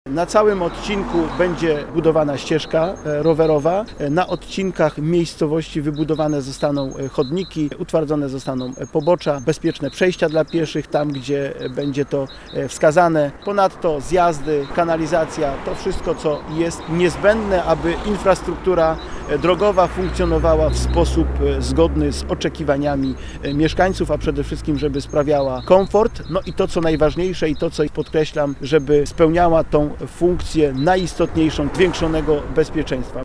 Na całym odcinku będzie budowana ścieżka rowerowa. Na odcinkach miejscowości wybudowane zostaną chodniki, utwardzone zostaną pobocza, bezpieczne przejścia dla pieszych tam, gdzie będzie to wskazane. Ponadto zjazdy, kanalizacja, to wszystko, co jest niezbędne, aby infrastruktura drogowa funkcjonowała w sposób zgodny z oczekiwaniami mieszkańców, a przede wszystkim, żeby sprawiała komfort. No i to, co najważniejsze i to, co podkreślam, żeby spełniała tą funkcję najistotniejszą zwiększonego bezpieczeństwa.